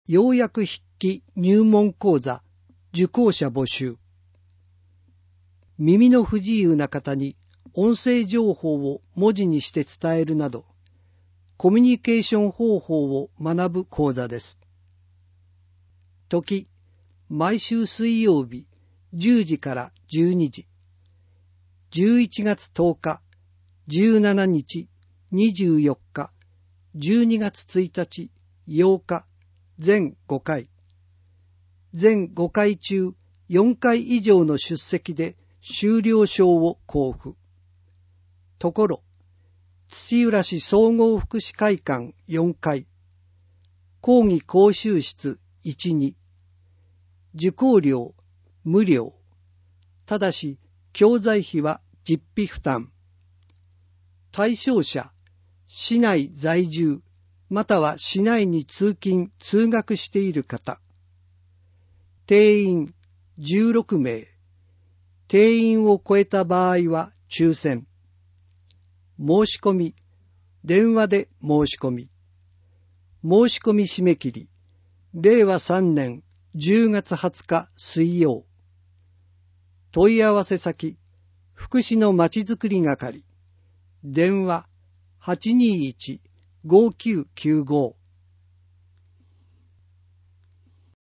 要約筆記入門講座受講者募集。耳の不自由な方に音声情報を文字にして伝えるなど、コミュニケーション方法を学ぶ講座です。時、毎週水曜日10時から12時。11月10日、17日、24日、12月1日、8日、全5回。全5回中4回以上の出席で修了証を交付。ところ、土浦市総合福祉会館4階、講義講習室1、2、受講料無料。ただし、教材費は実費負担。対象者、市内在住、または市内に通勤・通学している方。定員16名。定員を超えた場合は抽選。申し込み、電話で申し込み。申し込み締め切り、令和3年10月20日水曜。問い合わせ先、福祉のまちづくり係。電話821-5995